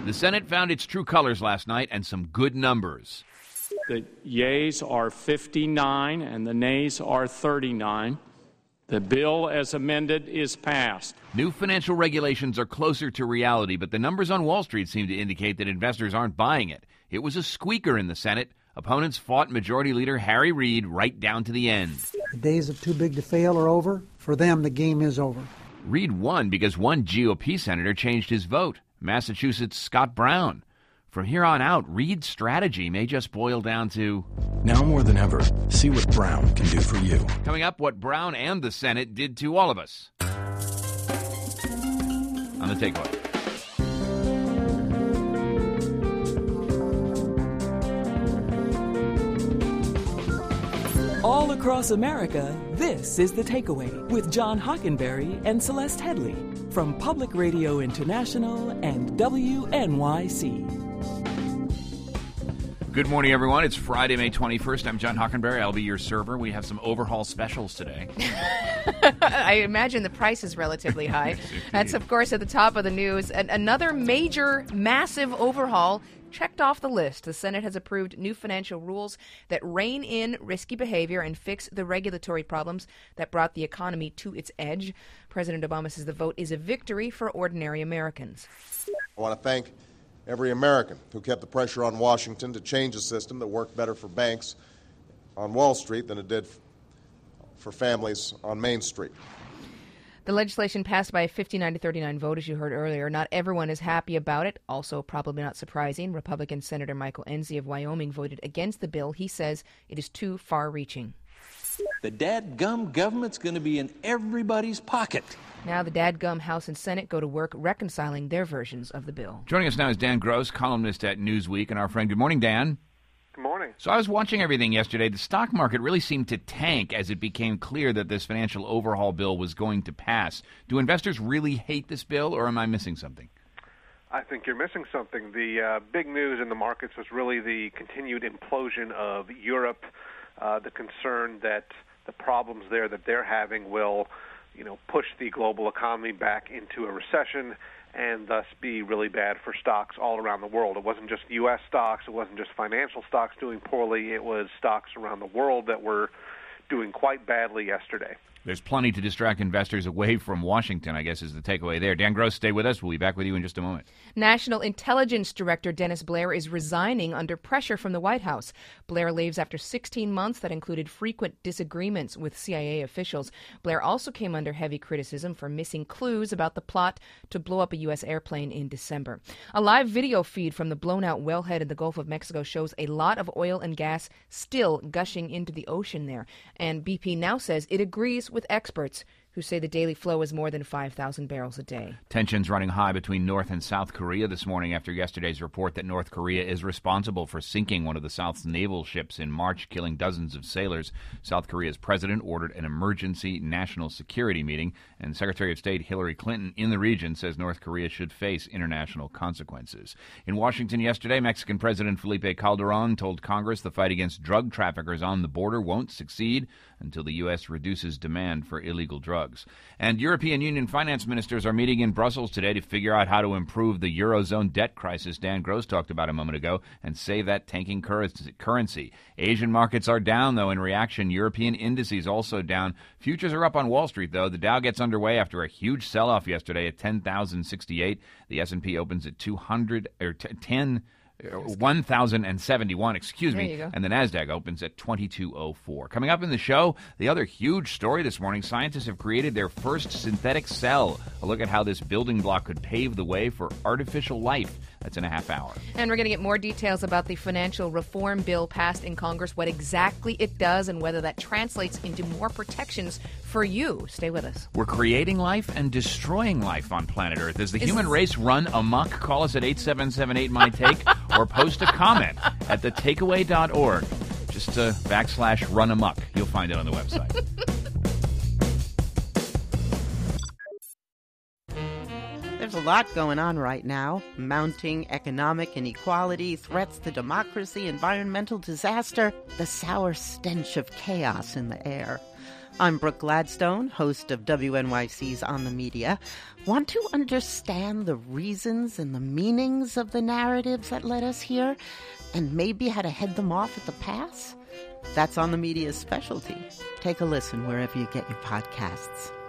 The Senate found its true colors last night and some good numbers. The yeas are 59 and the nays are 39. The bill as amended is passed. New financial regulations are closer to reality, but the numbers on Wall Street seem to indicate that investors aren't buying it. It was a squeaker in the Senate. Opponents fought Majority Leader Harry Reid right down to the end. The days of too big to fail are over. For them, the game is over. Reid won because one GOP senator changed his vote, Massachusetts' Scott Brown. From here on out, Reid's strategy may just boil down to... Now more than ever, see what Brown can do for you. Coming up, what Brown and the Senate did to all of us. On the Takeaway. All across America, this is The Takeaway with John Hockenberry and Celeste Headley from Public Radio International and WNYC. Good morning, everyone. It's Friday, May 21st. I'm John Hockenberry. I'll be your server. We have some overhaul specials today. I imagine the price is relatively high. That's, of course, at the top of the news. Another major, massive overhaul checked off the list. The Senate has approved new financial rules that rein in risky behavior and fix the regulatory problems that brought the economy to its edge. President Obama says the vote is a victory for ordinary Americans. I want to thank every American who kept the pressure on Washington to change a system that worked better for banks on Wall Street than it did for families on Main Street. The legislation passed by a 59-39 vote, as you heard earlier. Not everyone is happy about it. Also, probably not surprising, Republican Senator Michael Enzi of Wyoming voted against the bill. He says it is too far-reaching. The dadgum government's going to be in everybody's pocket. Now the dadgum House and Senate go to work reconciling their versions of the bill. Joining us now is Dan Gross, columnist at Newsweek, and our friend. Good morning, Dan. Good morning. So I was watching everything yesterday. The stock market really seemed to tank as it became clear that this financial overhaul bill was going to pass. Do investors really hate this bill, or am I missing something? I think you're missing something. The big news in the markets was really the continued implosion of Europe, the concern that the problems there that they're having will push the global economy back into a recession and thus be really bad for stocks all around the world. It wasn't just U.S. stocks. It wasn't just financial stocks doing poorly. It was stocks around the world that were doing quite badly yesterday. There's plenty to distract investors away from Washington, I guess, is the takeaway there. Dan Gross, stay with us. We'll be back with you in just a moment. National Intelligence Director Dennis Blair is resigning under pressure from the White House. Blair leaves after 16 months that included frequent disagreements with CIA officials. Blair also came under heavy criticism for missing clues about the plot to blow up a U.S. airplane in December. A live video feed from the blown-out wellhead in the Gulf of Mexico shows a lot of oil and gas still gushing into the ocean there. And BP now says it agrees with experts who say the daily flow is more than 5,000 barrels a day. Tensions running high between North and South Korea this morning after yesterday's report that North Korea is responsible for sinking one of the South's naval ships in March, killing dozens of sailors. South Korea's president ordered an emergency national security meeting, and Secretary of State Hillary Clinton in the region says North Korea should face international consequences. In Washington yesterday, Mexican President Felipe Calderon told Congress the fight against drug traffickers on the border won't succeed until the U.S. reduces demand for illegal drugs. And European Union finance ministers are meeting in Brussels today to figure out how to improve the Eurozone debt crisis Dan Gross talked about a moment ago and save that tanking currency. Asian markets are down, though. In reaction, European indices also down. Futures are up on Wall Street, though. The Dow gets underway after a huge sell-off yesterday at 10,068. The S&P opens at 1,071, and the NASDAQ opens at 2204. Coming up in the show, the other huge story this morning, scientists have created their first synthetic cell. A look at how this building block could pave the way for artificial life. That's in a half hour. And we're going to get more details about the financial reform bill passed in Congress, what exactly it does, and whether that translates into more protections for you. Stay with us. We're creating life and destroying life on planet Earth. As the human race run amok, call us at 877-8-MY-TAKE or post a comment at thetakeaway.org. Just /run amok. You'll find it on the website. There's a lot going on right now. Mounting economic inequality, threats to democracy, environmental disaster, the sour stench of chaos in the air. I'm Brooke Gladstone, host of WNYC's On the Media. Want to understand the reasons and the meanings of the narratives that led us here, and maybe how to head them off at the pass? That's On the Media's specialty. Take a listen wherever you get your podcasts.